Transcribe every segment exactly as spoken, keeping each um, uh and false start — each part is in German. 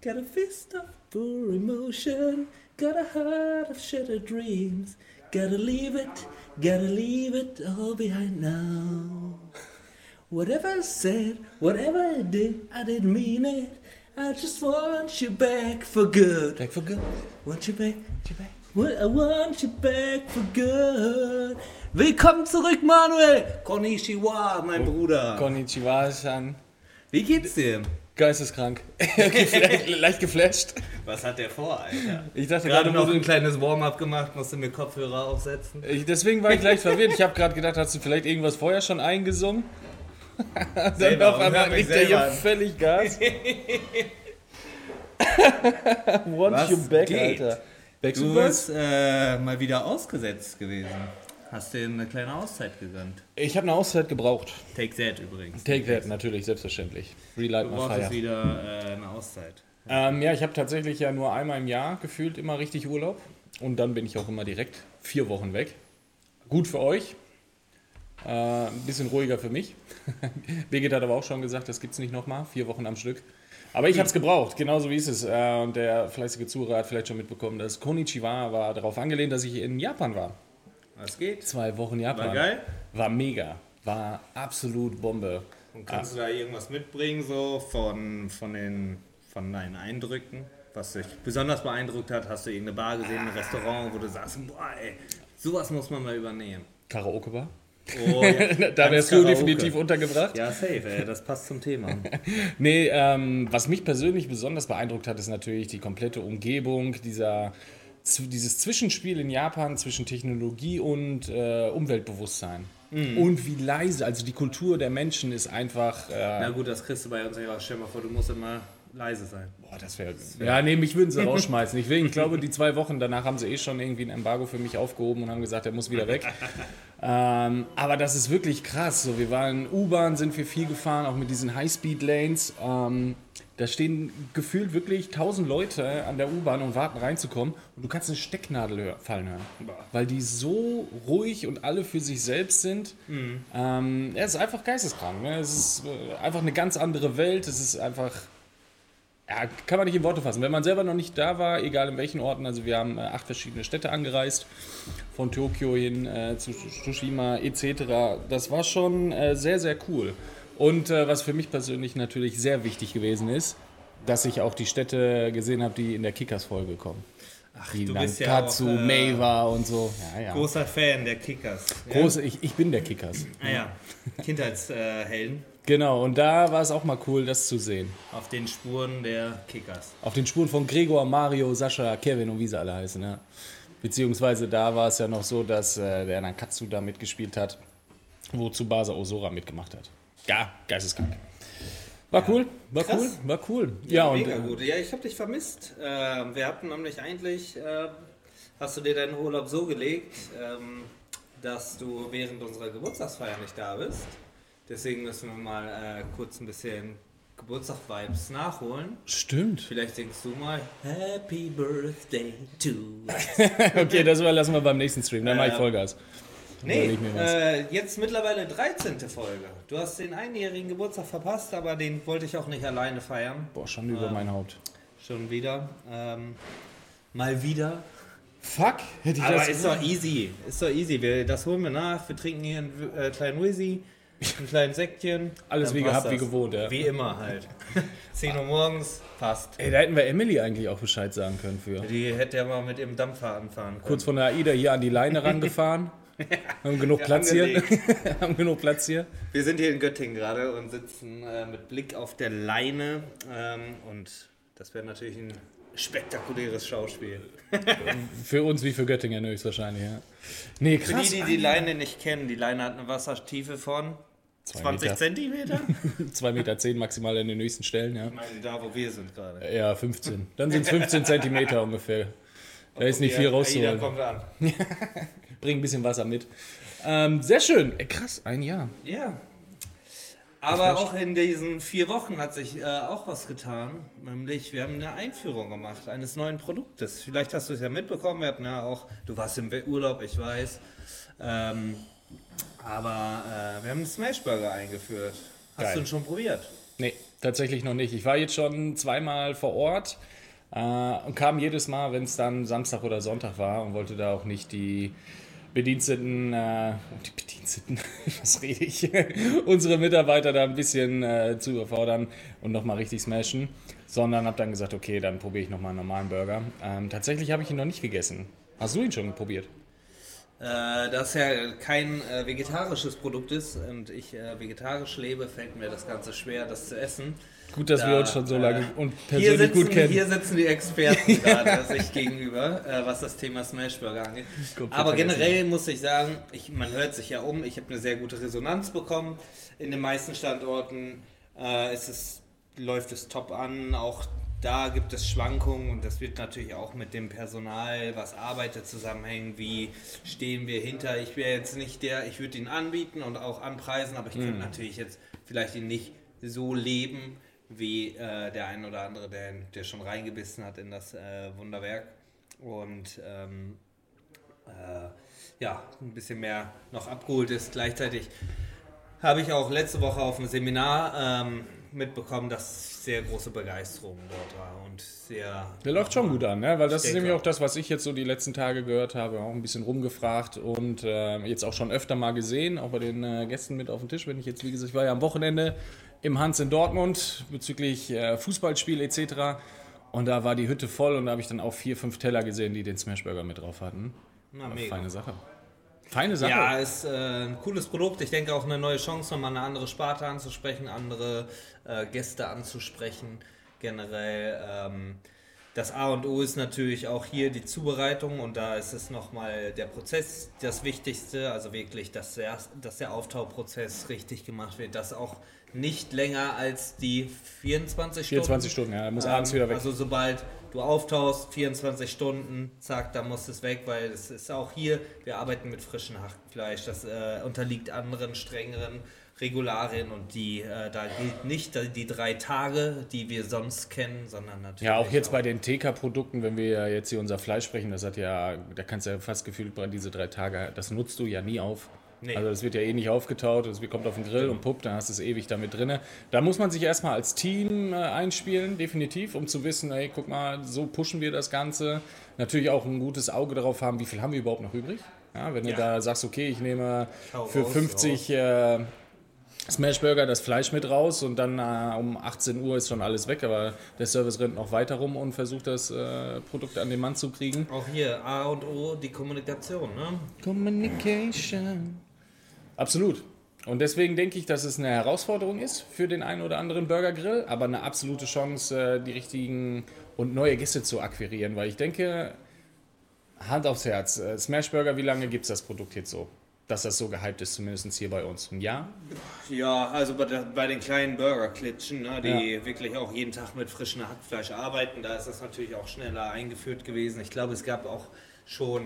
Got a fist of pure emotion, got a heart of shattered dreams. Gotta leave it, gotta leave it all behind now. Whatever I said, whatever I did, I didn't mean it. I just want you back for good. Back for good. Want you back, want you back. I want you back for good. Willkommen zurück, Manuel. Konnichiwa, mein Bruder. Konnichiwa-san. Wie geht's dir? Geisteskrank. Geflasht, leicht geflasht. Was hat der vor, Alter? Ich dachte gerade noch ein kleines Warm-up gemacht, musste mir Kopfhörer aufsetzen. Ich, deswegen war ich leicht verwirrt. Ich habe gerade gedacht, hast du vielleicht irgendwas vorher schon eingesungen? Dann Selber, auf einmal kriegt der hier völlig Gas. Want Was you back, geht? Alter. Back Du bist äh, mal wieder ausgesetzt gewesen. Hast dir eine kleine Auszeit gegönnt. Ich habe eine Auszeit gebraucht. Take that übrigens. Take that, natürlich, selbstverständlich. Relight Du my brauchst fire. wieder äh, eine Auszeit. Ähm, ja, ich habe tatsächlich ja nur einmal im Jahr gefühlt immer richtig Urlaub. Und dann bin ich auch immer direkt vier Wochen weg. Gut für euch. Äh, ein bisschen ruhiger für mich. Birgit hat aber auch schon gesagt, das gibt es nicht nochmal. Vier Wochen am Stück. Aber ich habe es gebraucht, genauso wie es ist. Äh, und der fleißige Zuhörer hat vielleicht schon mitbekommen, dass Konnichiwa war darauf angelehnt, dass ich in Japan war. Was geht? Zwei Wochen Japan. War geil? War mega. War absolut Bombe. Und kannst ah. du da irgendwas mitbringen, so von, von, den, von deinen Eindrücken? Was dich besonders beeindruckt hat? Hast du irgendeine Bar gesehen, ein Restaurant, wo du sagst, boah, ey, sowas muss man mal übernehmen? Karaoke-Bar? Oh, ja. Da wärst du definitiv untergebracht. Ja, safe, ey, das passt zum Thema. Nee, ähm, was mich persönlich besonders beeindruckt hat, ist natürlich die komplette Umgebung, dieser, dieses Zwischenspiel in Japan zwischen Technologie und äh, Umweltbewusstsein. Mhm. Und wie leise, also die Kultur der Menschen ist einfach... Äh, Na gut, das kriegst du bei uns ja. Stell dir mal vor, du musst immer leise sein. Boah, das wäre... Wär ja, nee, mich würden sie rausschmeißen. Ich, will, ich glaube, die zwei Wochen danach haben sie eh schon irgendwie ein Embargo für mich aufgehoben und haben gesagt, er muss wieder weg. ähm, aber das ist wirklich krass. So, wir waren U-Bahn, sind wir viel gefahren, auch mit diesen High-Speed-Lanes. Ähm, da stehen gefühlt wirklich tausend Leute an der U-Bahn und warten reinzukommen und du kannst eine Stecknadel hör- fallen hören. Weil die so ruhig und alle für sich selbst sind. Mhm. Ähm, ja, es ist einfach geisteskrank. Ne? Es ist äh, einfach eine ganz andere Welt. Es ist einfach... Ja, kann man nicht in Worte fassen. Wenn man selber noch nicht da war, egal in welchen Orten, also wir haben äh, acht verschiedene Städte angereist, von Tokio hin äh, zu Tsushima et cetera. Das war schon äh, sehr, sehr cool. Und äh, was für mich persönlich natürlich sehr wichtig gewesen ist, dass ich auch die Städte gesehen habe, die in der Kickers-Folge kommen. Ach, wie du bist Nankatsu, ja auch, äh, Meiwa und so. Ja, ja. Großer Fan der Kickers. Große, ja? ich, ich bin der Kickers. Ah ja, Kindheitshelden. Genau, und da war es auch mal cool, das zu sehen. Auf den Spuren der Kickers. Auf den Spuren von Gregor, Mario, Sascha, Kevin und wie sie alle heißen. Ja. Beziehungsweise da war es ja noch so, dass äh, der Nankatsu da mitgespielt hat, wo Tsubasa Ozora mitgemacht hat. Ja, geisteskrank. War cool, war Krass. cool, war cool. Ja, Ja, mega und, gut. Ja, ich habe dich vermisst. Äh, wir hatten nämlich eigentlich, äh, hast du dir deinen Urlaub so gelegt, ähm, dass du während unserer Geburtstagsfeier nicht da bist. Deswegen müssen wir mal äh, kurz ein bisschen Geburtstag-Vibes nachholen. Stimmt. Vielleicht singst du mal Happy Birthday to us. Okay, das überlassen wir beim nächsten Stream, dann Äh, mache ich Vollgas. Nee, Überleg mir was. äh, jetzt mittlerweile dreizehnte Folge. Du hast den einjährigen Geburtstag verpasst, aber den wollte ich auch nicht alleine feiern. Boah, schon über ähm, mein Haupt. Schon wieder. Ähm, mal wieder. Fuck, hätte ich Aber das ist doch easy. Ist doch easy. Wir, das holen wir nach. Wir trinken hier einen äh, kleinen Wizzy, einen kleinen Säckchen. Alles Dann wie passt gehabt, das. wie gewohnt, ja. Wie immer halt. zehn Uhr morgens, passt. Ey, da hätten wir Emily eigentlich auch Bescheid sagen können für. Die hätte ja mal mit ihrem Dampfer anfahren können. Kurz von der AIDA hier an die Leine rangefahren. Haben genug Ja, Platz hier. angelegt. Haben genug Platz hier. Wir sind hier in Göttingen gerade und sitzen äh, mit Blick auf der Leine. Ähm, und das wäre natürlich ein spektakuläres Schauspiel. Für uns wie für Göttingen höchstwahrscheinlich, ja. Nee, Für krass. die, die die Leine nicht kennen, die Leine hat eine Wassertiefe von Zwei zwanzig Meter. Zentimeter. zwei Meter zehn maximal in den höchsten Stellen, ja. Ich meine, da wo wir sind gerade. Ja, fünfzehn. Dann sind es fünfzehn Zentimeter ungefähr. Da ist nicht viel Aida rauszuholen. kommt an. Bring ein bisschen Wasser mit. Ähm, sehr schön. Ey, krass, ein Jahr. Ja. Aber auch in diesen vier Wochen hat sich äh, auch was getan. Nämlich, wir haben eine Einführung gemacht eines neuen Produktes. Vielleicht hast du es ja mitbekommen. Wir hatten ja auch, du warst im Urlaub, ich weiß. Ähm, aber äh, wir haben einen Smashburger eingeführt. Hast Geil. du ihn schon probiert? Nee, tatsächlich noch nicht. Ich war jetzt schon zweimal vor Ort äh, und kam jedes Mal, wenn es dann Samstag oder Sonntag war und wollte da auch nicht die Bediensteten, äh, die Bediensteten, was rede ich, unsere Mitarbeiter da ein bisschen äh, zu überfordern und nochmal richtig smashen, sondern habe dann gesagt, okay, dann probiere ich nochmal einen normalen Burger. Ähm, tatsächlich habe ich ihn noch nicht gegessen. Hast du ihn schon probiert? Äh, da es ja kein äh, vegetarisches Produkt ist und ich äh, vegetarisch lebe, fällt mir das Ganze schwer, das zu essen. Gut, dass Da, wir uns schon so lange äh, und Hier persönlich sitzen, gut kennen. hier sitzen die Experten gerade sich gegenüber, äh, was das Thema Smashburger angeht. Komplett Aber vergessen. generell muss ich sagen, ich, man hört sich ja um, ich habe eine sehr gute Resonanz bekommen. In den meisten Standorten äh, ist es, läuft es top an, auch da gibt es Schwankungen und das wird natürlich auch mit dem Personal, was arbeitet, zusammenhängen. Wie stehen wir hinter? Ich wäre jetzt nicht der, ich würde ihn anbieten und auch anpreisen, aber ich könnte natürlich jetzt vielleicht ihn nicht so leben wie äh, der ein oder andere, der, der schon reingebissen hat in das äh, Wunderwerk. Und ähm, äh, ja, ein bisschen mehr noch abgeholt ist. Gleichzeitig habe ich auch letzte Woche auf dem Seminar ähm, mitbekommen, dass sehr große Begeisterung dort war und sehr... Der läuft schon gut an, ne? Weil das Ich ist denke nämlich auch auch. das, was ich jetzt so die letzten Tage gehört habe, auch ein bisschen rumgefragt und äh, jetzt auch schon öfter mal gesehen, auch bei den äh, Gästen mit auf dem Tisch, wenn ich jetzt, wie gesagt, ich war ja am Wochenende im Hans in Dortmund bezüglich äh, Fußballspiel et cetera. Und da war die Hütte voll und da habe ich dann auch vier, fünf Teller gesehen, die den Smashburger mit drauf hatten. Na, War mega. Feine Sache. Feine Sache. Ja, ist äh, ein cooles Produkt. Ich denke auch eine neue Chance, nochmal eine andere Sparte anzusprechen, andere äh, Gäste anzusprechen. Generell ähm, das A und O ist natürlich auch hier die Zubereitung und da ist es nochmal der Prozess das Wichtigste. Also wirklich, dass der, dass der Auftauprozess richtig gemacht wird, dass auch nicht länger als die vierundzwanzig Stunden. vierundzwanzig Stunden, ja, er muss Ähm, abends wieder weg. Also sobald du auftauchst, vierundzwanzig Stunden, zack, dann muss es weg, weil es ist auch hier, wir arbeiten mit frischem Hackfleisch, das äh, unterliegt anderen, strengeren Regularien und die, äh, da gilt nicht die drei Tage, die wir sonst kennen, sondern natürlich Ja, auch jetzt bei den T K-Produkten, wenn wir ja jetzt hier unser Fleisch sprechen, das hat ja, da kannst du ja fast gefühlt diese drei Tage, das nutzt du ja nie auf. Nee. Also das wird ja eh nicht aufgetaut, es kommt auf den Grill und puppt, dann hast du es ewig damit drin. Da muss man sich erstmal als Team äh, einspielen, definitiv, um zu wissen, hey, guck mal, so pushen wir das Ganze. Natürlich auch ein gutes Auge darauf haben, wie viel haben wir überhaupt noch übrig. Ja, wenn du Ja. da sagst, okay, ich nehme Schau für raus, fünfzig äh, Smashburger das Fleisch mit raus und dann äh, um achtzehn Uhr ist schon alles weg, aber der Service rennt noch weiter rum und versucht das äh, Produkt an den Mann zu kriegen. Auch hier A und O, die Kommunikation, ne? Communication. Absolut. Und deswegen denke ich, dass es eine Herausforderung ist für den einen oder anderen Burgergrill, aber eine absolute Chance, die richtigen und neue Gäste zu akquirieren, weil ich denke, Hand aufs Herz, Smashburger, wie lange gibt es das Produkt jetzt so? Dass das so gehypt ist, zumindest hier bei uns. Ein Jahr? Ja, also bei, der, bei den kleinen Burgerklitschen, ne, die Ja. wirklich auch jeden Tag mit frischem Hackfleisch arbeiten, da ist das natürlich auch schneller eingeführt gewesen. Ich glaube, es gab auch schon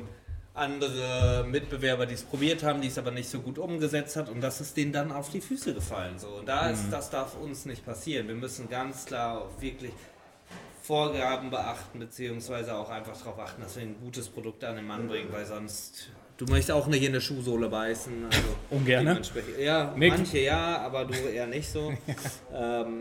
andere Mitbewerber, die es probiert haben, die es aber nicht so gut umgesetzt hat und das ist denen dann auf die Füße gefallen. So. Und da ist, das darf uns nicht passieren. Wir müssen ganz klar auf wirklich Vorgaben beachten, beziehungsweise auch einfach darauf achten, dass wir ein gutes Produkt an den Mann bringen, weil sonst... Du möchtest auch nicht in der Schuhsohle beißen. Also Ungerne? dementsprechend- Ja, Nee. manche ja, aber du eher nicht so. ähm,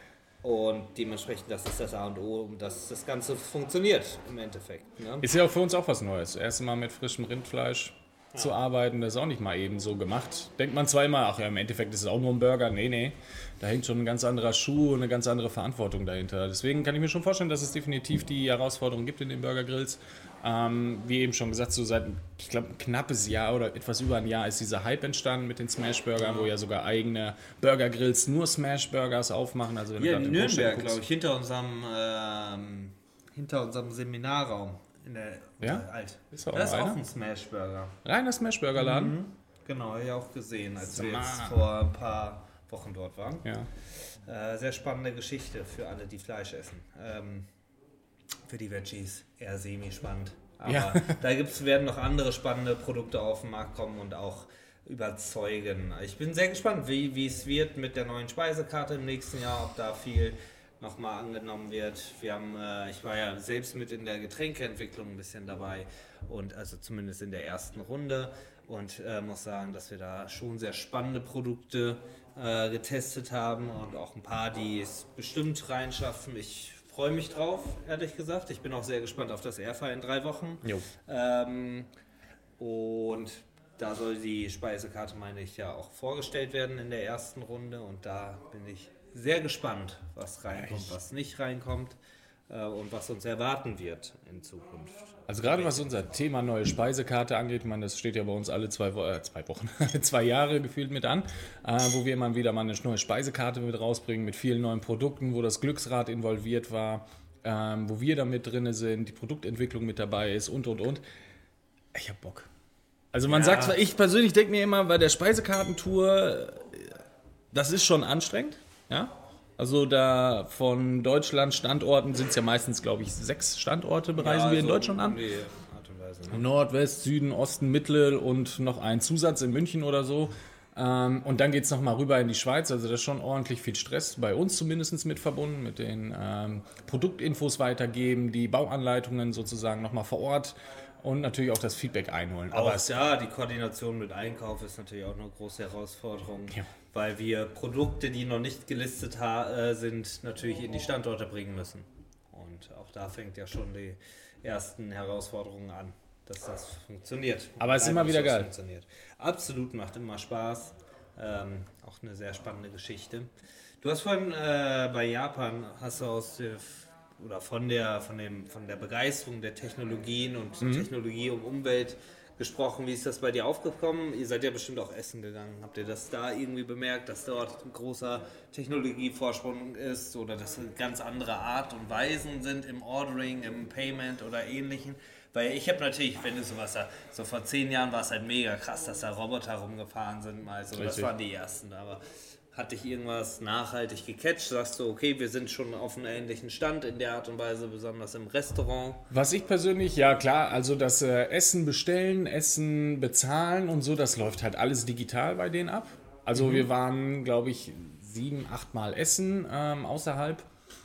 und dementsprechend, das ist das A und O, um dass das Ganze funktioniert im Endeffekt. Ne? Ist ja auch für uns auch was Neues. Das erste Mal mit frischem Rindfleisch zu arbeiten, das ist auch nicht mal eben so gemacht. Denkt man zweimal, ach ja, im Endeffekt ist es auch nur ein Burger. Nee, nee, da hängt schon ein ganz anderer Schuh und eine ganz andere Verantwortung dahinter. Deswegen kann ich mir schon vorstellen, dass es definitiv die Herausforderung gibt in den Burgergrills. Ähm, wie eben schon gesagt, so seit, ich glaube, ein knappes Jahr oder etwas über ein Jahr ist dieser Hype entstanden mit den Smashburgern, wo ja sogar eigene Burgergrills nur Smashburgers aufmachen. Also wenn Hier du in gerade den Porsche Nürnberg, guckst. glaube ich, hinter unserem, ähm, hinter unserem Seminarraum. In der, Ja? äh, alt. Ist da auch da ist noch auch einer? ein Smashburger. Reiner Smashburgerladen. Mhm. Genau, habe ich auch gesehen, als wir Smart. jetzt vor ein paar Wochen dort waren. Ja. Äh, sehr spannende Geschichte für alle, die Fleisch essen. Ähm, für die Veggies eher semi-spannend. Aber Ja. da gibt's, werden noch andere spannende Produkte auf den Markt kommen und auch überzeugen. Ich bin sehr gespannt, wie wie es wird mit der neuen Speisekarte im nächsten Jahr, ob da viel nochmal angenommen wird. Wir haben, äh, ich war ja selbst mit in der Getränkeentwicklung ein bisschen dabei und also zumindest in der ersten Runde und äh, muss sagen, dass wir da schon sehr spannende Produkte äh, getestet haben und auch ein paar, die es bestimmt reinschaffen. Ich freue mich drauf, ehrlich gesagt. Ich bin auch sehr gespannt auf das Airfire in drei Wochen. Jo. Ähm, und da soll die Speisekarte, meine ich, ja auch vorgestellt werden in der ersten Runde. Und da bin ich sehr gespannt, was reinkommt, was nicht reinkommt äh, und was uns erwarten wird in Zukunft. Also gerade was unser Thema neue Speisekarte angeht, man, das steht ja bei uns alle zwei, Wo- äh, zwei Wochen, zwei Jahre gefühlt mit an, äh, wo wir immer wieder mal eine neue Speisekarte mit rausbringen, mit vielen neuen Produkten, wo das Glücksrad involviert war, ähm, wo wir da mit drin sind, die Produktentwicklung mit dabei ist und, und, und. Ich hab Bock. Also man Ja. sagt zwar, ich persönlich denke mir immer, bei der Speisekartentour, das ist schon anstrengend, ja. Also da von Deutschland Standorten sind es ja meistens, glaube ich, sechs Standorte bereisen wir in so Deutschland an. um die Art und Weise, ne? Nord, West, Süden, Osten, Mittel und noch ein Zusatz in München oder so. Ähm, und dann geht es nochmal rüber in die Schweiz. Also da ist schon ordentlich viel Stress, bei uns zumindest mit verbunden, mit den ähm, Produktinfos weitergeben, die Bauanleitungen sozusagen nochmal vor Ort und natürlich auch das Feedback einholen. Aber Aber es, ja, die Koordination mit Einkauf ist natürlich auch eine große Herausforderung, Ja. weil wir Produkte, die noch nicht gelistet ha- äh, sind, natürlich in die Standorte bringen müssen. Und auch da fängt ja schon die ersten Herausforderungen an, dass das funktioniert. Aber es ist immer Dass wieder das geil. Funktioniert. Absolut, macht immer Spaß. Ähm, auch eine sehr spannende Geschichte. Du hast vorhin äh, bei Japan, hast du aus der oder von der, von dem, von der Begeisterung der Technologien und Mhm. Technologie und Umwelt gesprochen. Wie ist das bei dir aufgekommen? Ihr seid ja bestimmt auch essen gegangen. Habt ihr das da irgendwie bemerkt, dass dort ein großer Technologievorsprung ist oder dass ganz andere Art und Weisen sind im Ordering, im Payment oder ähnlichen? Weil ich habe natürlich, wenn du sowas da, so vor zehn Jahren war es halt mega krass, dass da Roboter rumgefahren sind mal so. Das Richtig. waren die ersten, aber hat dich irgendwas nachhaltig gecatcht? Sagst du, okay, wir sind schon auf einem ähnlichen Stand in der Art und Weise, besonders im Restaurant? was ich persönlich, ja klar, also das äh, Essen bestellen, Essen bezahlen und so, das läuft halt alles digital bei denen ab. Also wir waren, glaube ich, sieben, acht Mal essen ähm, außerhalb.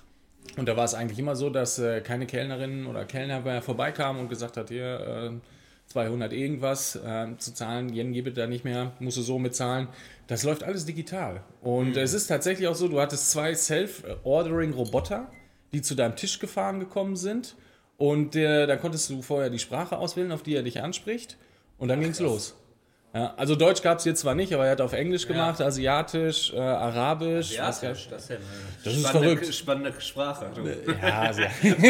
Und da war es eigentlich immer so, dass äh, keine Kellnerin oder Kellner mehr vorbeikam und gesagt hat, hier äh, zweihundert irgendwas äh, zu zahlen, Yen gebe da nicht mehr, musst du so mitzahlen. Das läuft alles digital. Und Mhm. es ist tatsächlich auch so, du hattest zwei Self-Ordering-Roboter, die zu deinem Tisch gefahren gekommen sind. Und äh, da konntest du vorher die Sprache auswählen, auf die er dich anspricht. Und dann ging's los. Ja, also Deutsch gab es hier zwar nicht, aber er hat auf Englisch gemacht, Asiatisch, äh, Arabisch. Ja, was das, gab's? das ist ja eine Das ist spannende, verrückt. spannende Sprache. Du. Ja, sehr.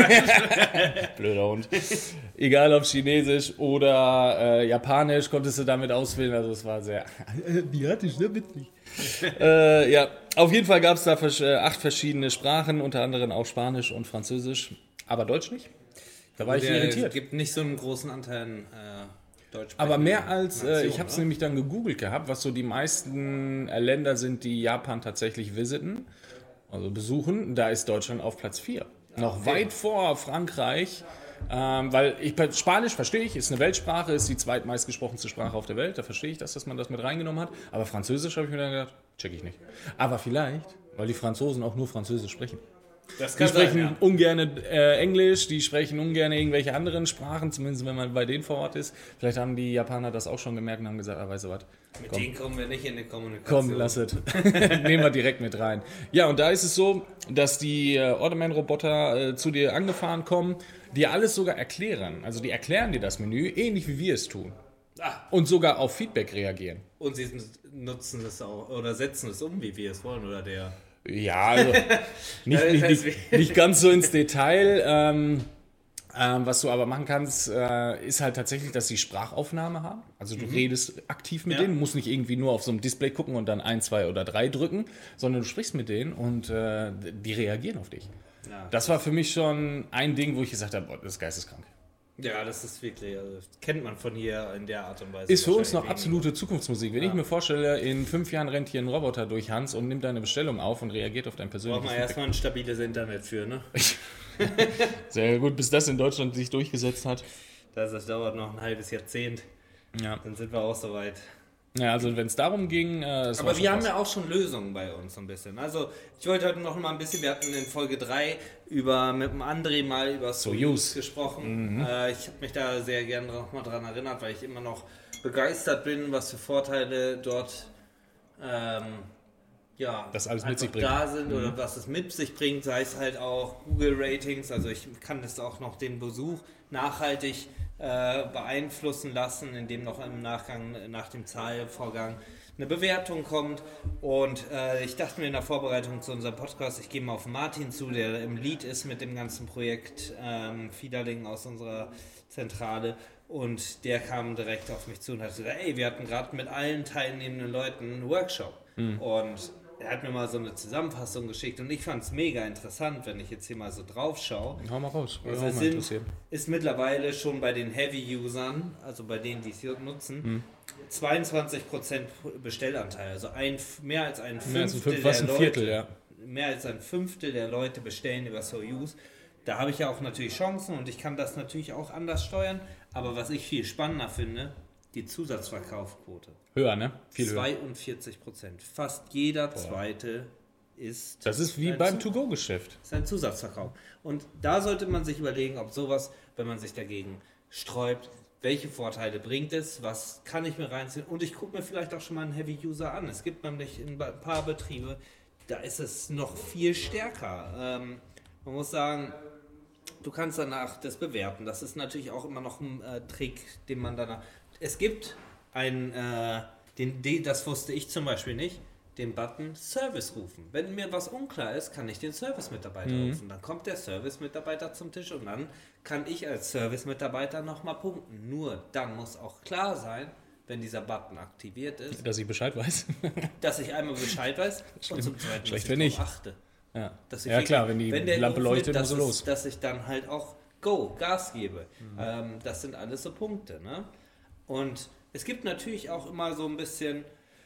Blöder Hund. Egal ob Chinesisch oder äh, Japanisch, konntest du damit auswählen. Also es war sehr asiatisch, ne? Witzig. äh, ja, auf jeden Fall gab es da vers- äh, acht verschiedene Sprachen, unter anderem auch Spanisch und Französisch, aber Deutsch nicht. Da war ich Der irritiert. gibt nicht so einen großen Anteil an äh, Deutsch. Aber mehr als, äh, ich habe es ne? nämlich dann gegoogelt gehabt, was so die meisten äh, Länder sind, die Japan tatsächlich visiten, also besuchen. Da ist Deutschland auf Platz vier. Noch okay. weit vor Frankreich, ähm, weil ich Spanisch verstehe ich, ist eine Weltsprache, ist die zweitmeistgesprochenste Sprache auf der Welt. Da verstehe ich das, dass man das mit reingenommen hat. Aber Französisch habe ich mir dann gedacht, check ich nicht. Aber vielleicht, weil die Franzosen auch nur Französisch sprechen. Das Die kann sprechen sein, ja. ungern äh, Englisch, die sprechen ungern irgendwelche anderen Sprachen, zumindest wenn man bei denen vor Ort ist. Vielleicht haben die Japaner das auch schon gemerkt und haben gesagt, ah, weißt du was, Mit komm. denen kommen wir nicht in die Kommunikation. komm, lass es. Nehmen wir direkt mit rein. Ja, und da ist es so, dass die äh, Orderman-Roboter äh, zu dir angefahren kommen, die alles sogar erklären. Also die erklären dir das Menü, ähnlich wie wir es tun. Ah, Und sogar auf Feedback reagieren. und sie nutzen es auch oder setzen es um, wie wir es wollen, oder der. Ja, also nicht, Ja, nicht, das heißt, nicht, nicht ganz so ins Detail. Ähm, ähm, was du aber machen kannst, äh, ist halt tatsächlich, dass sie Sprachaufnahme haben. Also du redest aktiv mit Ja. denen, musst nicht irgendwie nur auf so einem Display gucken und dann ein, zwei oder drei drücken, sondern du sprichst mit denen und äh, die reagieren auf dich. Ja. Das war für mich schon ein Ding, wo ich gesagt habe, boah, das ist geisteskrank. Ja, das ist wirklich, also, das kennt man von hier in der Art und Weise. Ist für uns noch wahrscheinlich absolute Zukunftsmusik. Wenn ich mir vorstelle, in fünf Jahren rennt hier ein Roboter durch Hans und nimmt deine Bestellung auf und reagiert auf dein Braucht persönliches man Feedback. erstmal ein stabiles Internet für, ne? Sehr gut, bis das in Deutschland sich durchgesetzt hat. Das, das dauert noch ein halbes Jahrzehnt, Ja, dann sind wir auch soweit. ja also wenn es darum ging, äh, das war Aber schon wir haben krass. ja auch schon Lösungen bei uns so ein bisschen. Also ich wollte heute noch mal ein bisschen, wir hatten in Folge drei über, mit dem André mal über Soyuz Soyuz. gesprochen. Äh, ich habe mich da sehr gerne noch mal dran erinnert, weil ich immer noch begeistert bin, was für Vorteile dort ähm, ja, das alles mit sich bringt. da sind oder mhm. was es mit sich bringt, sei es halt auch Google-Ratings. Also ich kann das auch noch den Besuch nachhaltig äh, beeinflussen lassen, indem noch im Nachgang, nach dem Zahlvorgang eine Bewertung kommt. Und äh, ich dachte mir in der Vorbereitung zu unserem Podcast, ich gehe mal auf Martin zu, der im Lead ist mit dem ganzen Projekt ähm, Fiederling aus unserer Zentrale. Und der kam direkt auf mich zu und hat gesagt, ey, wir hatten gerade mit allen teilnehmenden Leuten einen Workshop. Mhm. Und er hat mir mal so eine Zusammenfassung geschickt und ich fand es mega interessant, wenn ich jetzt hier mal so drauf schaue. Hau mal raus. Also es sind, ist mittlerweile schon bei den Heavy-Usern, also bei denen, die es hier nutzen, hm. zweiundzwanzig Prozent Bestellanteil. Also ein, mehr als ein Fünftel, mehr als ein, Fünf, der ein Viertel, Leute, ja. mehr als ein Fünftel der Leute bestellen über SoUse. Da habe ich ja auch natürlich Chancen und ich kann das natürlich auch anders steuern. Aber was ich viel spannender finde, die Zusatzverkaufsquote. Höher, ne? Viel zweiundvierzig Prozent. Fast jeder Boah. zweite ist... Das ist wie beim To-Go-Geschäft. Ist ein Zusatzverkauf. Und da sollte man sich überlegen, ob sowas, wenn man sich dagegen sträubt, welche Vorteile bringt es, was kann ich mir reinziehen. Und ich gucke mir vielleicht auch schon mal einen Heavy-User an. Es gibt nämlich ein paar Betriebe, da ist es noch viel stärker. Ähm, man muss sagen... Du kannst danach das bewerten. Das ist natürlich auch immer noch ein äh, Trick, den man danach... Es gibt einen, äh, den, den, das wusste ich zum Beispiel nicht, den Button Service rufen. Wenn mir was unklar ist, kann ich den Service-Mitarbeiter mhm. rufen. Dann kommt der Service-Mitarbeiter zum Tisch und dann kann ich als Service-Mitarbeiter nochmal punkten. Nur dann muss auch klar sein, wenn dieser Button aktiviert ist... Dass ich Bescheid weiß. dass ich einmal Bescheid weiß und zum Zweiten, dass ich nicht. darauf achte. Ja, ja klar, wenn die wenn Lampe leuchtet, muss so los. Dass ich dann halt auch Go, Gas gebe. Mhm. Ähm, das sind alles so Punkte. Ne? Und es gibt natürlich auch immer so ein bisschen,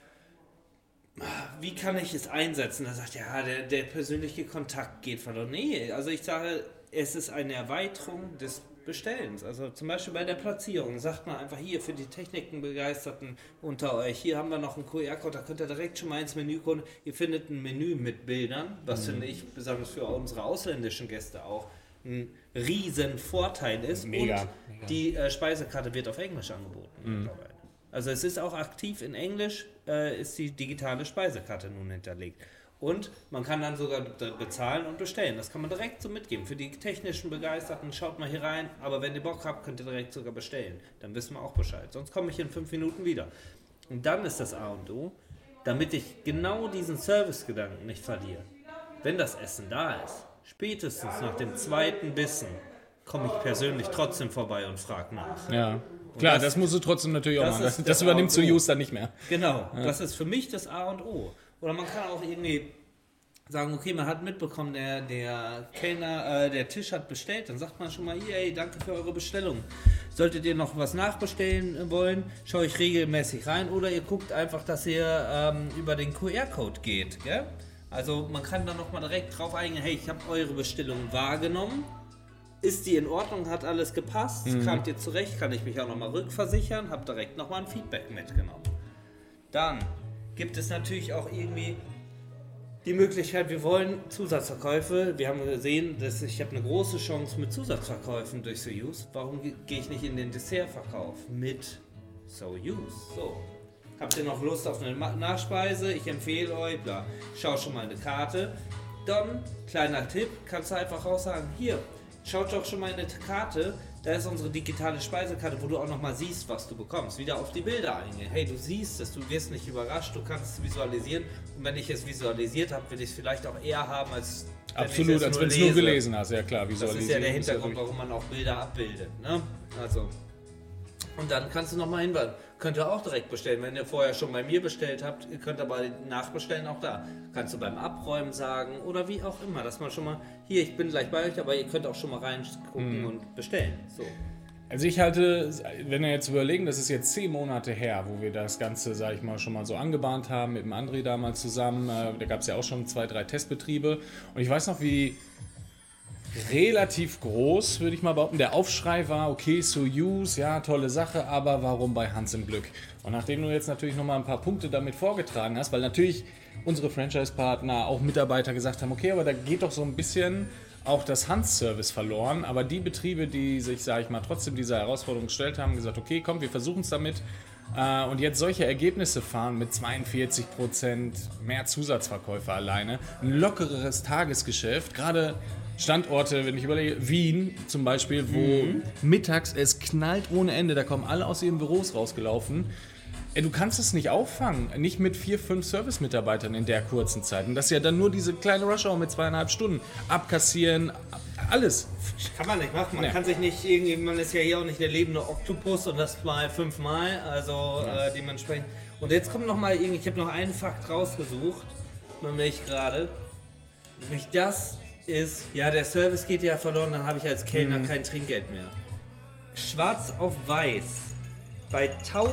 wie kann ich es einsetzen? Da sagt ja, der, der persönliche Kontakt geht verloren. Nee, also ich sage, es ist eine Erweiterung des Bestellens. Also zum Beispiel bei der Platzierung sagt man einfach hier für die Technikenbegeisterten unter euch, hier haben wir noch einen Q R-Code, da könnt ihr direkt schon mal ins Menü kommen. Ihr findet ein Menü mit Bildern, was mhm. finde ich besonders für unsere ausländischen Gäste auch ein riesen Vorteil ist. Mega. Und mega. Die äh, Speisekarte wird auf Englisch angeboten mhm. mittlerweile. Also es ist auch aktiv in Englisch, äh, ist die digitale Speisekarte nun hinterlegt. Und man kann dann sogar bezahlen und bestellen. Das kann man direkt so mitgeben. Für die technischen Begeisterten, schaut mal hier rein. Aber wenn ihr Bock habt, könnt ihr direkt sogar bestellen. Dann wissen wir auch Bescheid. Sonst komme ich in fünf Minuten wieder. Und dann ist das A und O, damit ich genau diesen Servicegedanken nicht verliere. Wenn das Essen da ist, spätestens nach dem zweiten Bissen, komme ich persönlich trotzdem vorbei und frage nach. Ja, klar, das, das musst du trotzdem natürlich auch machen. Das, das, das übernimmt zu Use dann nicht mehr. Genau, ja. Das ist für mich das A und O. Oder man kann auch irgendwie sagen, okay, man hat mitbekommen, der, der Kellner, äh, der Tisch hat bestellt, dann sagt man schon mal, hier, ey, danke für eure Bestellung. Solltet ihr noch was nachbestellen wollen, schaue ich regelmäßig rein oder ihr guckt einfach, dass ihr ähm, über den Q R-Code geht, gell? Also man kann dann nochmal direkt drauf eingehen, hey, ich habe eure Bestellung wahrgenommen, ist die in Ordnung, hat alles gepasst, mhm. kamt ihr zurecht, kann ich mich auch nochmal rückversichern, habe direkt nochmal ein Feedback mitgenommen. Dann gibt es natürlich auch irgendwie die Möglichkeit, wir wollen Zusatzverkäufe. Wir haben gesehen, dass ich habe eine große Chance mit Zusatzverkäufen durch SoUse. Warum gehe ich nicht in den Dessertverkauf mit SoUse? So, habt ihr noch Lust auf eine Nachspeise? Ich empfehle euch, bla. Schau schon mal eine Karte. Dann, kleiner Tipp, kannst du einfach raus sagen, hier, schaut doch schon mal eine Karte. Da ist unsere digitale Speisekarte, wo du auch nochmal siehst, was du bekommst. Wieder auf die Bilder eingehen. Hey, du siehst es, du wirst nicht überrascht, du kannst es visualisieren. Und wenn ich es visualisiert habe, will ich es vielleicht auch eher haben, als wenn Absolut, als wenn du es nur gelesen hast. Ja klar, visualisieren. Das ist ja der Hintergrund, warum man auch Bilder abbildet. Ne? Also, und dann kannst du nochmal hinweisen. Könnt ihr auch direkt bestellen. Wenn ihr vorher schon bei mir bestellt habt, ihr könnt aber nachbestellen auch da. Kannst du beim Abräumen sagen oder wie auch immer, dass man schon mal, hier, ich bin gleich bei euch, aber ihr könnt auch schon mal reingucken mhm. und bestellen. So. Also ich halte, wenn wir jetzt überlegen, das ist jetzt zehn Monate her, wo wir das Ganze, sage ich mal, schon mal so angebahnt haben, mit dem André damals zusammen. Da gab es ja auch schon zwei, drei Testbetriebe. Und ich weiß noch, wie relativ groß, würde ich mal behaupten, der Aufschrei war, okay, SoUse, ja, tolle Sache, aber warum bei Hans im Glück? Und nachdem du jetzt natürlich nochmal ein paar Punkte damit vorgetragen hast, weil natürlich unsere Franchise-Partner, auch Mitarbeiter gesagt haben, okay, aber da geht doch so ein bisschen auch das Hans-Service verloren, aber die Betriebe, die sich, sage ich mal, trotzdem dieser Herausforderung gestellt haben, gesagt, okay, komm, wir versuchen es damit, äh, und jetzt solche Ergebnisse fahren mit zweiundvierzig Prozent mehr Zusatzverkäufe alleine, ein lockeres Tagesgeschäft, gerade Standorte, wenn ich überlege, Wien zum Beispiel, wo mhm. mittags es knallt ohne Ende, da kommen alle aus ihren Büros rausgelaufen. Ey, du kannst es nicht auffangen, nicht mit vier, fünf Service-Mitarbeitern in der kurzen Zeit. Und das ist ja dann nur diese kleine Rush-Hour mit zweieinhalb Stunden. Abkassieren, alles. Kann man nicht machen. Man Ja. kann sich nicht irgendwie, man ist ja hier auch nicht der lebende Oktopus und das mal fünfmal, also Ja. äh, dementsprechend. Und jetzt kommt noch mal irgendwie, ich habe noch einen Fakt rausgesucht, nämlich gerade, nämlich das ist, ja, der Service geht ja verloren, dann habe ich als Kellner Mhm. kein Trinkgeld mehr. Schwarz auf weiß. Bei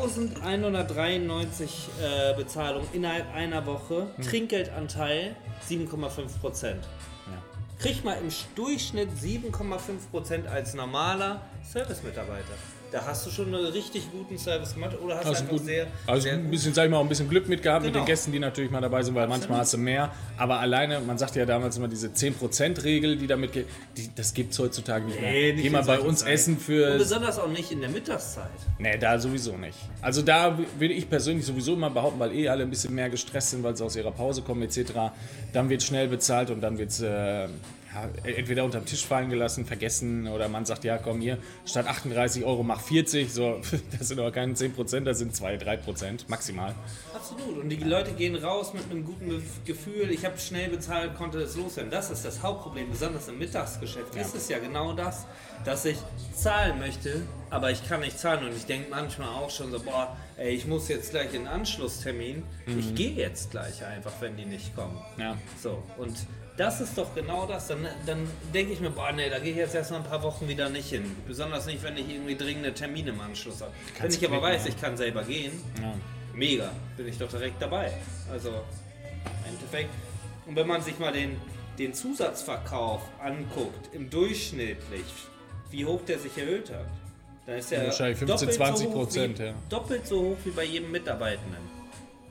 eintausendeinhundertdreiundneunzig äh, Bezahlungen innerhalb einer Woche, Mhm. Trinkgeldanteil sieben Komma fünf Prozent. Ja. Kriegt mal im Durchschnitt sieben Komma fünf Prozent als normaler Service-Mitarbeiter. Da hast du schon einen richtig guten Service gemacht oder hast Also, einfach gut, sehr, also sehr ein bisschen, sag ich mal, auch ein bisschen Glück mit gehabt mit Genau. den Gästen, die natürlich mal dabei sind, weil manchmal hast du mehr. Aber alleine, man sagte ja damals immer diese zehn Prozent Regel, die damit geht, die, das gibt es heutzutage nicht mehr. Nee, nicht Geh mal in bei solchen uns Zeiten. essen Und für... besonders auch nicht in der Mittagszeit. Nee, da sowieso nicht. Also da würde ich persönlich sowieso mal behaupten, weil eh alle ein bisschen mehr gestresst sind, weil sie aus ihrer Pause kommen et cetera. Dann wird schnell bezahlt und dann wird es äh, ja, entweder unterm Tisch fallen gelassen, vergessen oder man sagt, ja komm hier, statt achtunddreißig Euro mach vierzig. So, das sind aber keine zehn Prozent, das sind zwei, drei Prozent maximal. Absolut. Und die Leute gehen raus mit einem guten Ge- Gefühl, ich habe schnell bezahlt, konnte es loswerden. Das ist das Hauptproblem, besonders im Mittagsgeschäft. Ja. Ist es ja genau das, dass ich zahlen möchte, aber ich kann nicht zahlen. Und ich denke manchmal auch schon so, boah, ey, ich muss jetzt gleich in den Anschlusstermin. Mhm. Ich gehe jetzt gleich einfach, wenn die nicht kommen. Ja. So, und das ist doch genau das. Dann, dann denke ich mir, boah, nee, da gehe ich jetzt erst mal ein paar Wochen wieder nicht hin. Besonders nicht, wenn ich irgendwie dringende Termine im Anschluss habe. Wenn Kannst ich aber klicken, weiß, ja. ich kann selber gehen, Ja. mega, bin ich doch direkt dabei. Also im Endeffekt. Und wenn man sich mal den, den Zusatzverkauf anguckt, im durchschnittlich, wie hoch der sich erhöht hat, dann ist der Wahrscheinlich fünfzehn, doppelt zwanzig so hoch Prozent, wie, ja. doppelt so hoch wie bei jedem Mitarbeitenden.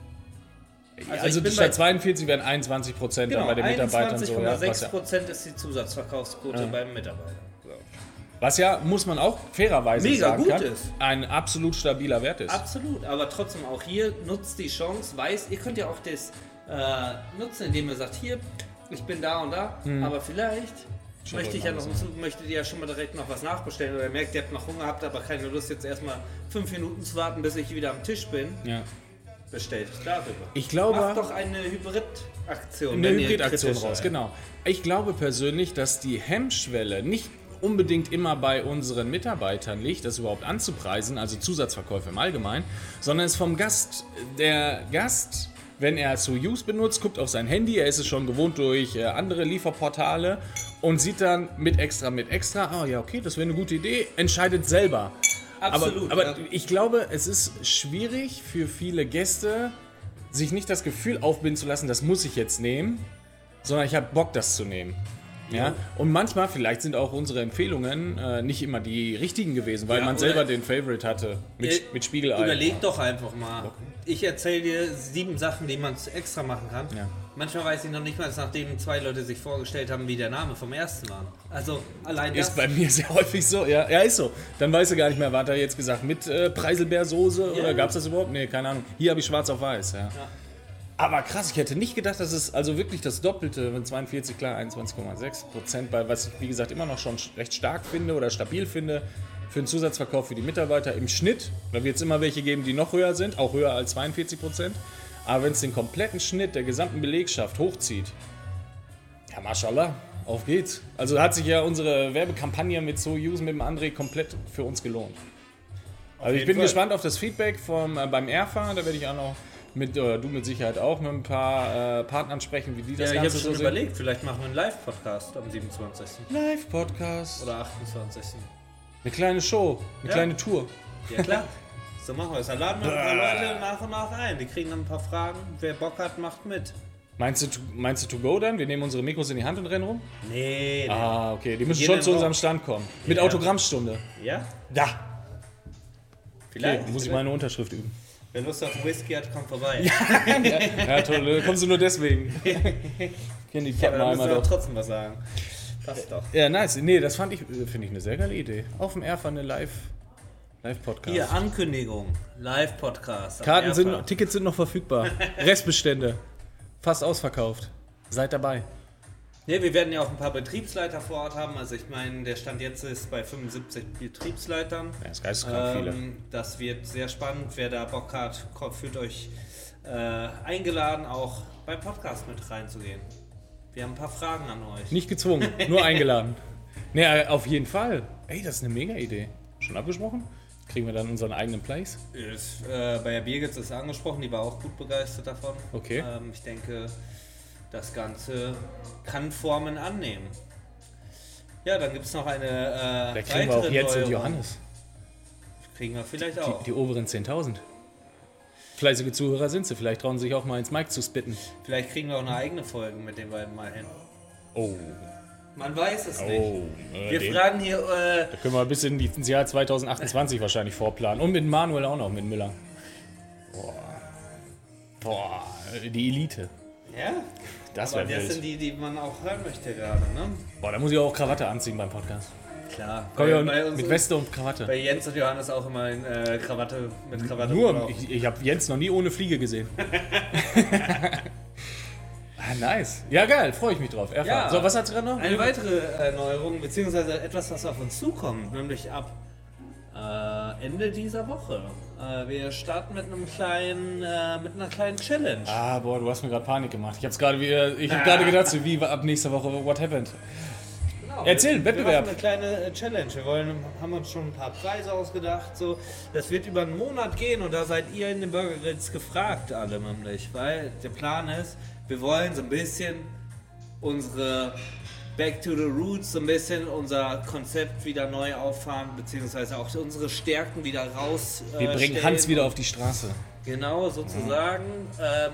Also, Also ich bin statt bei- zweiundvierzig wären einundzwanzig Prozent Genau, bei den Mitarbeitern so. Ja, was, einundzwanzig Komma sechs ja, Prozent ist die Zusatzverkaufsquote Ja. beim Mitarbeiter. So. was ja, muss man auch fairerweise Mega sagen gut kann, ist. ein absolut stabiler Wert ist. Absolut, aber trotzdem auch hier nutzt die Chance, weiß, ihr könnt ja auch das äh, nutzen, indem ihr sagt, hier, ich bin da und da, aber vielleicht Schaut möchte euch ich ja mal noch, was möchtet ihr ja schon mal direkt noch was nachbestellen oder merkt, ihr habt noch Hunger, habt aber keine Lust, jetzt erstmal fünf Minuten zu warten, bis ich wieder am Tisch bin, Ja. bestellt darüber. Ich glaube, Macht doch eine Hybrid-Aktion. eine wenn ihr Hybrid-Aktion kritisch raus, seid. genau. Ich glaube persönlich, dass die Hemmschwelle nicht unbedingt immer bei unseren Mitarbeitern liegt, das überhaupt anzupreisen, also Zusatzverkäufe im Allgemeinen, sondern es vom Gast. Der Gast, wenn er Soyuz benutzt, guckt auf sein Handy, er ist es schon gewohnt durch äh, andere Lieferportale und sieht dann mit extra, mit extra, ah ja, okay, das wäre eine gute Idee, entscheidet selber. Absolut, Aber, ja. aber ich glaube, es ist schwierig für viele Gäste, sich nicht das Gefühl aufbinden zu lassen, das muss ich jetzt nehmen, sondern ich habe Bock, das zu nehmen. Ja? Und manchmal, vielleicht sind auch unsere Empfehlungen äh, nicht immer die richtigen gewesen, weil Ja, man oder- selber den Favorite hatte mit, Ihr- mit Spiegelei. Überleg doch einfach mal. Ich erzähle dir sieben Sachen, die man extra machen kann. Ja. Manchmal weiß ich noch nicht mal, nachdem zwei Leute sich vorgestellt haben, wie der Name vom ersten war. Also allein das. Ist bei mir sehr häufig so, ja, ja, ist so. Dann weißt du gar nicht mehr, was hat er jetzt gesagt, mit äh, Preiselbeersoße Ja. oder gab es das überhaupt? Nee, keine Ahnung. Hier habe ich schwarz auf weiß, ja. Ja. Aber krass, ich hätte nicht gedacht, dass es also wirklich das Doppelte, wenn zweiundvierzig, klar, einundzwanzig Komma sechs Prozent, bei was ich, wie gesagt, immer noch schon recht stark finde oder stabil finde, für den Zusatzverkauf für die Mitarbeiter im Schnitt. Da wird es immer welche geben, die noch höher sind, auch höher als zweiundvierzig Prozent. Aber wenn es den kompletten Schnitt der gesamten Belegschaft hochzieht, ja, mashallah, auf geht's. Also hat sich ja unsere Werbekampagne mit Soyuz, mit dem André komplett für uns gelohnt. Also ich jeden bin Fall. gespannt auf das Feedback vom, äh, beim Airfahren, da werde ich auch noch mit, oder du mit Sicherheit auch, mit ein paar äh, Partnern sprechen, wie die das Ja, ich habe Ganze schon so überlegt, vielleicht machen wir einen Live-Podcast am siebenundzwanzigsten sehen. Live-Podcast. oder achtundzwanzigsten Eine kleine Show, eine Ja. kleine Tour. Ja klar. So machen wir es. Dann laden wir ein paar Leute nach und nach ein. Die kriegen dann ein paar Fragen. Wer Bock hat, macht mit. Meinst du, to- meinst du to go dann? Wir nehmen unsere Mikros in die Hand und rennen rum? Nee, nee. Ah, okay. Die müssen gehen schon dann zu unserem raus. Stand kommen. Mit Ja. Autogrammstunde. Ja? Da. Vielleicht. Okay, muss ich meine Unterschrift üben. Wer Lust auf Whisky hat, kommt vorbei. Ja, toll. Kommst du nur deswegen. Kenn die Ja, Pappen aber da müssen einmal wir doch. trotzdem was sagen. Passt doch. Ja, nice. Nee, das fand ich, finde ich eine sehr geile Idee. Auf dem Airfan eine Live, Live-Podcast. Hier, Ankündigung. Live-Podcast. am Karten sind, Erfurt. Tickets sind noch verfügbar. Restbestände. Fast ausverkauft. Seid dabei. Ne, wir werden ja auch ein paar Betriebsleiter vor Ort haben. Also ich meine, der Stand jetzt ist bei fünfundsiebzig Betriebsleitern. Ja, das ist geisteskrank viele. Ähm, das wird sehr spannend. Wer da Bock hat, kommt, fühlt euch äh, eingeladen, auch beim Podcast mit reinzugehen. Wir haben ein paar Fragen an euch. Nicht gezwungen, nur eingeladen. Ne, auf jeden Fall. Ey, das ist eine mega Idee. Schon abgesprochen? Kriegen wir dann unseren eigenen Place? Ist, äh, bei der Birgit ist es angesprochen, die war auch gut begeistert davon. Okay. Ähm, ich denke, das Ganze kann Formen annehmen. Ja, dann gibt es noch eine äh, Da kriegen wir auch weitere Jens und Neuerung. Johannes. Kriegen wir vielleicht Die, auch. die oberen zehntausend. Fleißige Zuhörer sind sie. Vielleicht trauen sie sich auch mal ins Mic zu spitten. Vielleicht kriegen wir auch eine eigene Folge mit den beiden mal hin. Oh. Man weiß es nicht. Oh. Äh, Wir den- fragen hier, äh, Da können wir bis in die- ins Jahr zwanzig achtundzwanzig wahrscheinlich vorplanen. Und mit Manuel auch noch, mit Müller. Boah. Boah, die Elite. ja? Das Aber wäre das sind wild. die, die man auch hören möchte gerade, ne? Boah, da muss ich auch Krawatte anziehen beim Podcast. Klar. Komm, Bei, ja, bei, uns mit Weste und Krawatte. bei Jens und Johannes auch immer in äh, Krawatte, mit Krawatte. Nur, Urlaub. ich, ich habe Jens noch nie ohne Fliege gesehen. ah, nice. Ja, geil, freue ich mich drauf. Erfahren. Ja. So, was hat's gerade noch? Eine weitere Erneuerung, beziehungsweise etwas, was auf uns zukommt, nämlich ab äh, Ende dieser Woche. Äh, wir starten mit einem kleinen, äh, mit einer kleinen Challenge. Ah, boah, du hast mir gerade Panik gemacht. Ich habe gerade wieder, ich habe gerade gedacht, so wie ab nächster Woche, what happened? Genau, Erzähl, wir, Wettbewerb. Wir machen eine kleine äh, Challenge. Wir wollen, haben uns schon ein paar Preise ausgedacht. So. Das wird über einen Monat gehen und da seid ihr in den Burger Grills gefragt, alle nämlich. Weil der Plan ist, wir wollen so ein bisschen unsere Back to the Roots, so ein bisschen unser Konzept wieder neu auffahren, beziehungsweise auch unsere Stärken wieder raus. äh, Wir bringen stellen. Hans wieder auf die Straße. Genau, sozusagen. Ähm,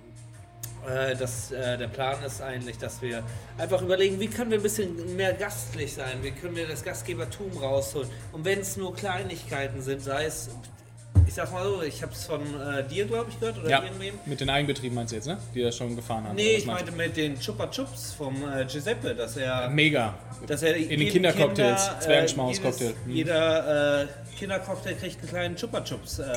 äh, das, äh, der Plan ist eigentlich, dass wir einfach überlegen, wie können wir ein bisschen mehr gastlich sein, wie können wir das Gastgebertum rausholen. Und wenn es nur Kleinigkeiten sind, sei es, ich sag mal so, ich habe es von äh, dir, glaube ich, gehört, oder Ja, irgendwem. mit den Eigenbetrieben meinst du jetzt, ne? Die das schon gefahren haben. Nee, Oder was ich meinst meinte mit den Chupa Chups vom äh, Giuseppe, dass er... du? Mega. Dass er In den jedem Kindercocktails, Kinder, äh, Zwergenschmaus-Cocktail. jedes- Hm. Jeder äh, Kindercocktail kriegt einen kleinen Chupa Chups. Äh,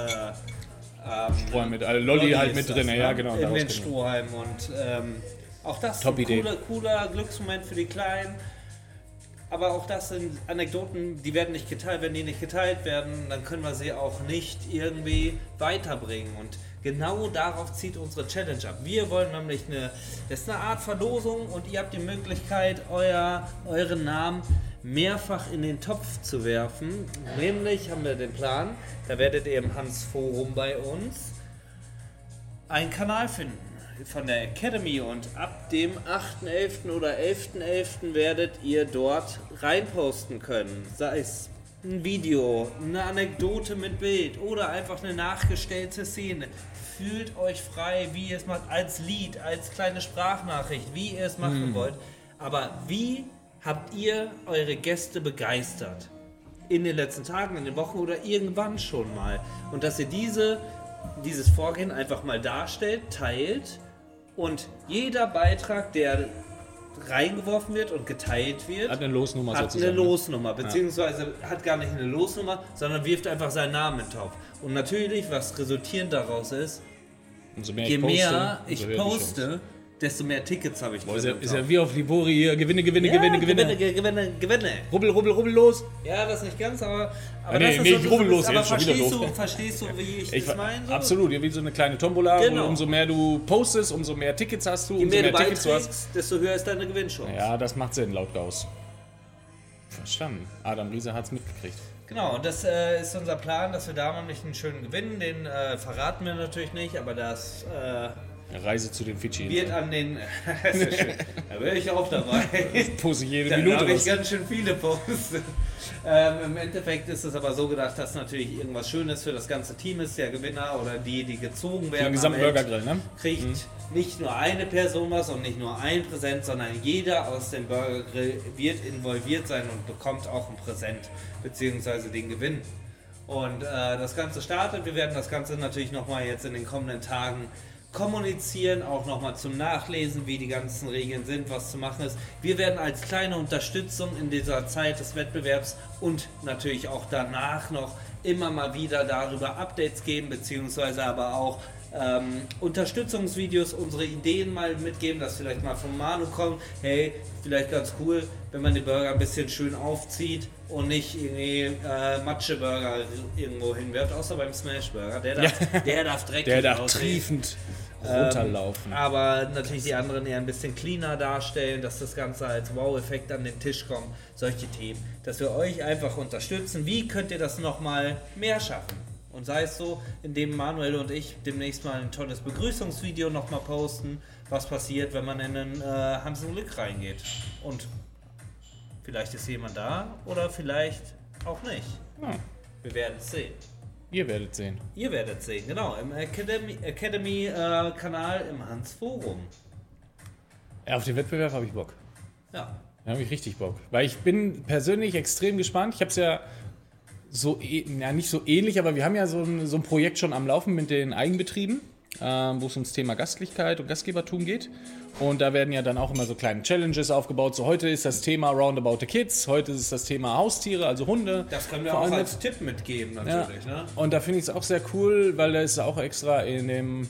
ähm, Vorher mit äh, Lolli Lolli halt ist mit das, drin, ne? ja genau. In daraus den genau. Strohhalmen und ähm, auch das Top ist ein Idee. cooler, cooler Glücksmoment für die Kleinen. Aber auch das sind Anekdoten, die werden nicht geteilt. Wenn die nicht geteilt werden, dann können wir sie auch nicht irgendwie weiterbringen. Und genau darauf zieht unsere Challenge ab. Wir wollen nämlich eine, das ist eine Art Verlosung und ihr habt die Möglichkeit, euer, euren Namen mehrfach in den Topf zu werfen. Nämlich haben wir den Plan, da werdet ihr im Hans Forum bei uns einen Kanal finden von der Academy und ab dem achten elften oder elften elften werdet ihr dort reinposten können. Sei es ein Video, eine Anekdote mit Bild oder einfach eine nachgestellte Szene. Fühlt euch frei, wie ihr es macht, als Lied, als kleine Sprachnachricht, wie ihr es machen wollt. Aber wie habt ihr eure Gäste begeistert? In den letzten Tagen, in den Wochen oder irgendwann schon mal. Und dass ihr diese, dieses Vorgehen einfach mal darstellt, teilt und jeder Beitrag, der reingeworfen wird und geteilt wird, Hat eine Losnummer hat sozusagen. eine Losnummer, beziehungsweise hat gar nicht eine Losnummer, sondern wirft einfach seinen Namen in den Topf. Und natürlich, was resultierend daraus ist, Umso mehr je ich poste, mehr umso ich höher die Chance. poste, desto mehr Tickets habe ich. Boah, ist, drin ja, im ist ja Topf. wie auf Libori hier. Gewinne, gewinne, Ja, gewinne, gewinne. gewinne, gewinne, gewinne. Rubbel, rubbel, rubbel, los. Ja, das nicht ganz, aber, aber Ah, nee, das ist nee, so, so, rubbellos, so, aber jetzt schon wieder verstehst los. du, verstehst du, wie ich, Ich, das meine? So? absolut, ja, wie so eine kleine Tombola. Genau. Wo umso mehr du postest, umso mehr Tickets hast du, Je umso mehr mehr du Tickets du hast. beiträgst, desto höher ist deine Gewinnchance. Ja, das macht Sinn, laut Gauss. Verstanden. Adam Riese hat's mitgekriegt. Genau, und das äh, ist unser Plan, dass wir da nämlich einen schönen Gewinn, den äh, verraten wir natürlich nicht, aber das äh, Reise zu den Fidschi. wird an den... Das ist schön. Da wäre ich auch dabei. Poste ich jede Da Minute habe ich was. ganz schön viele Posts. Ähm, Im Endeffekt ist es aber so gedacht, dass natürlich irgendwas Schönes für das ganze Team ist. Der Gewinner oder die, die gezogen werden, Den gesamten am Ende Burger Grill, ne? kriegt nicht nur eine Person was und nicht nur ein Präsent, sondern jeder aus dem Burger Grill wird involviert sein und bekommt auch ein Präsent beziehungsweise den Gewinn. Und äh, das Ganze startet. Wir werden das Ganze natürlich nochmal jetzt in den kommenden Tagen kommunizieren, auch nochmal zum Nachlesen, wie die ganzen Regeln sind, was zu machen ist. Wir werden als kleine Unterstützung in dieser Zeit des Wettbewerbs und natürlich auch danach noch immer mal wieder darüber Updates geben, beziehungsweise aber auch ähm, Unterstützungsvideos, unsere Ideen mal mitgeben, dass vielleicht mal von Manu kommt, hey, vielleicht ganz cool, wenn man die Burger ein bisschen schön aufzieht und nicht irgendwie äh, Matscheburger irgendwo hinwirft, außer beim Smashburger, der darf, Ja. der darf dreckig Der darf aussehen. triefend runterlaufen. Ähm, aber natürlich die anderen eher ein bisschen cleaner darstellen, dass das Ganze als Wow-Effekt an den Tisch kommt. Solche Themen. Dass wir euch einfach unterstützen. Wie könnt ihr das nochmal mehr schaffen? Und sei es so, indem Manuel und ich demnächst mal ein tolles Begrüßungsvideo nochmal posten, was passiert, wenn man in einen äh, Hansen Glück reingeht. Und vielleicht ist jemand da oder vielleicht auch nicht. Ja. Wir werden es sehen. Ihr werdet sehen. Ihr werdet sehen, genau, im Academy, Academy äh, Kanal im Hans Forum. Ja, auf den Wettbewerb habe ich Bock. Ja. Da habe ich richtig Bock. Weil ich bin persönlich extrem gespannt. Ich habe es ja so, ja nicht so ähnlich, aber wir haben ja so ein, so ein Projekt schon am Laufen mit den Eigenbetrieben, ähm, wo es ums Thema Gastlichkeit und Gastgebertum geht. Und da werden ja dann auch immer so kleine Challenges aufgebaut. So heute ist das Thema Roundabout the Kids, heute ist das Thema Haustiere, also Hunde. Das können wir Vor auch allem als Tipp mitgeben, natürlich. Ja. Ne? Und da finde ich es auch sehr cool, weil da ist auch extra in dem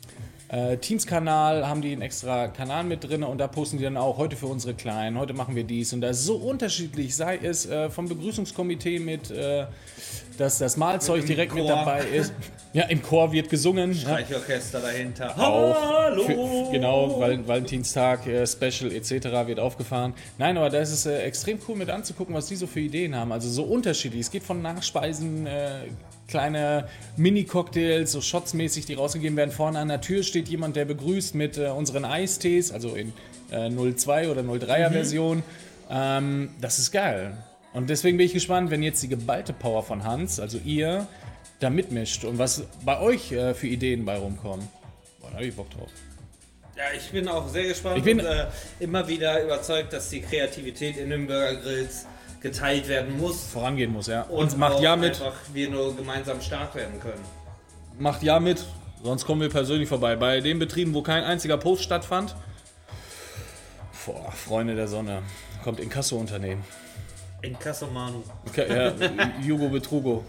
äh, Teams-Kanal, haben die einen extra Kanal mit drin und da posten die dann auch, heute für unsere Kleinen, heute machen wir dies. Und das ist so unterschiedlich, sei es äh, vom Begrüßungskomitee mit, äh, dass das Mahlzeug Mit dem direkt mit Chor. dabei ist. Ja, im Chor wird gesungen. Ja. Streichorchester dahinter. Auch. Hallo! Für, genau, Val Valentinstag, äh, Special et cetera wird aufgefahren. Nein, aber das ist äh, extrem cool mit anzugucken, was die so für Ideen haben. Also so unterschiedlich. Es geht von Nachspeisen, äh, kleine Mini-Cocktails, so shotsmäßig, die rausgegeben werden. Vorne an der Tür steht jemand, der begrüßt mit äh, unseren Eistees, also in äh, null zwei oder null dreier Mhm. Version. Ähm, das ist geil. Und deswegen bin ich gespannt, wenn jetzt die geballte Power von Hans, also ihr, da mitmischt und was bei euch äh, für Ideen bei rumkommen. Boah, da hab ich Bock drauf. Ja, ich bin auch sehr gespannt Ich bin- und äh, immer wieder überzeugt, dass die Kreativität in den Burgergrills geteilt werden muss. Vorangehen muss, ja. Und Und macht auch ja mit, einfach wir nur gemeinsam stark werden können. macht ja mit, sonst kommen wir persönlich vorbei. Bei den Betrieben, wo kein einziger Post stattfand, boah, Freunde der Sonne, kommt Inkasso-Unternehmen. Inkasso Manu. Okay, ja, Jugo Betrugo.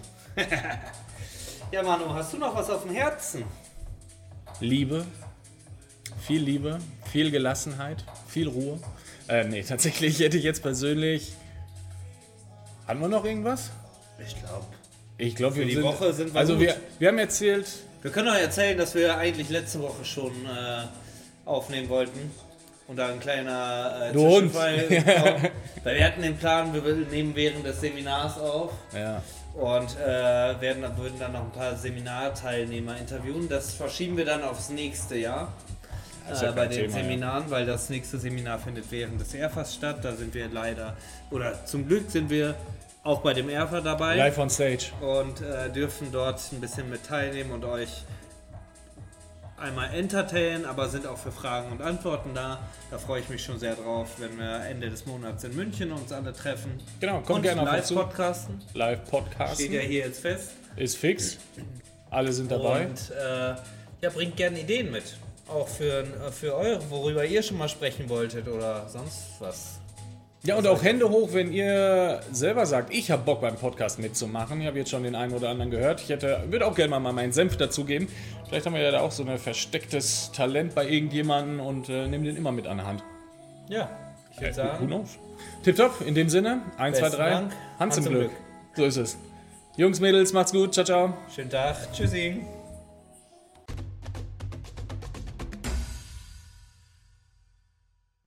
Ja, Manu, hast du noch was auf dem Herzen? Liebe, viel Liebe, viel Gelassenheit, viel Ruhe. Äh, nee, tatsächlich hätte ich jetzt persönlich... Haben wir noch irgendwas? Ich glaube. Ich glaube, wir die sind... Woche sind wir Also gut. wir, wir haben erzählt... Wir können euch erzählen, dass wir eigentlich letzte Woche schon äh, aufnehmen wollten. Und da ein kleiner äh, Du Hund. Zwischenfall kam. Weil wir hatten den Plan, wir nehmen während des Seminars auf. Ja, Und äh, werden, würden dann noch ein paar Seminarteilnehmer interviewen. Das verschieben wir dann aufs nächste Jahr. Das ist ja Äh, bei kein den Thema, ja. Seminaren, weil das nächste Seminar findet während des Erfers statt. Da sind wir leider, oder zum Glück sind wir auch bei dem Erfer dabei. live on stage. Und äh, dürfen dort ein bisschen mit teilnehmen und euch einmal entertainen, aber sind auch für Fragen und Antworten da. Da freue ich mich schon sehr drauf, wenn wir Ende des Monats in München uns alle treffen. Genau, kommt und gerne auf uns zu. Live-Podcasten. Live-Podcast Steht ja hier jetzt fest. ist fix. Alle sind dabei. Und äh, ja, bringt gerne Ideen mit. Auch für, für eure, worüber ihr schon mal sprechen wolltet oder sonst was. Ja, und auch Hände hoch, wenn ihr selber sagt, ich habe Bock beim Podcast mitzumachen. Ich habe jetzt schon den einen oder anderen gehört. Ich hätte, würde auch gerne mal meinen Senf dazugeben. Vielleicht haben wir ja da auch so ein verstecktes Talent bei irgendjemandem und äh, nehmen den immer mit an der Hand. Ja, ich würde Who sagen, knows? Tipptopp, in dem Sinne, eins, zwei, Besten drei, Dank. Hans im Glück. So ist es. Jungs, Mädels, macht's gut. Ciao, ciao. schönen Tag. Tschüssi.